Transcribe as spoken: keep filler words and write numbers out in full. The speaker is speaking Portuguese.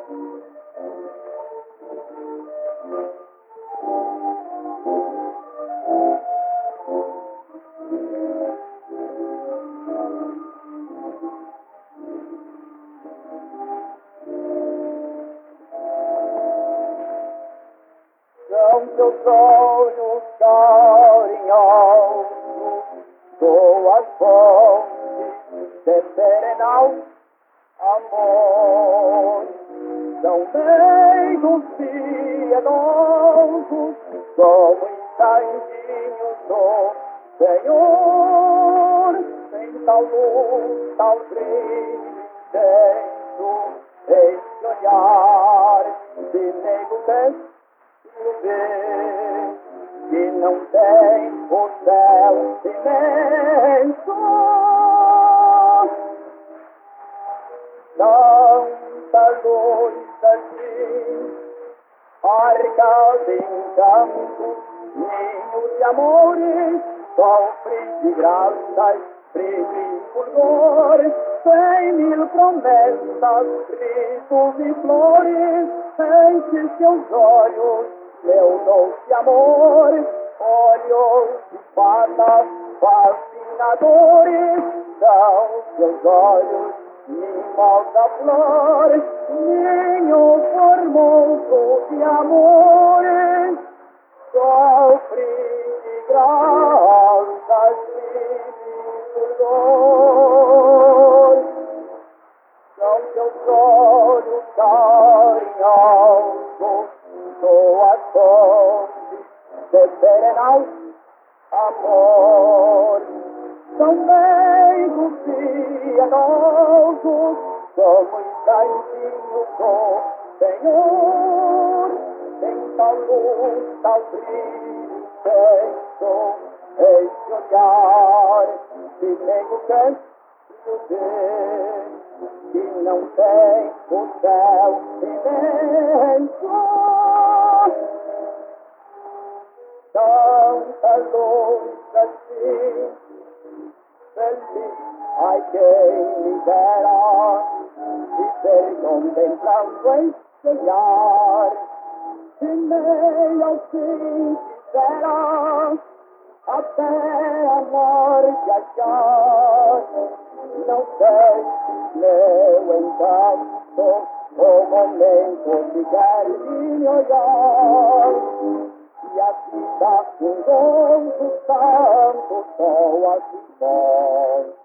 São teus olhos carinhosos, tuas fontes de serenal amor. São beijos piedosos, como instantinhos do Senhor. Tem tal luz, tal brilho intenso, esse olhar de nego que não tem o céu imenso. Tanta luz assim, arcas em campos, ninhos de amores, sofres de graças, brilho e fulgores, cem mil promessas, risos e flores, enche seus olhos, meu doce amor, olhos de fadas fascinadores, são seus olhos, mimosa flor, ninho formoso de amores, sofre de graças, brilho e fulgor. São teus olhos carinhosos, tuas fontes de serenal amor. São beijos piedosos, como instantinhos do Senhor. Tem tal luz, tal brilho intenso, esse olhar de nego que não tem o céu imenso. Tanta luz assim, feliz, ai quem me dera viver contemplando esse olhar, se meio ao fim quisera até a morte achar. Não sei, meu encanto, o momento de quer me olhar, e a vida com gozo santo só assim pode.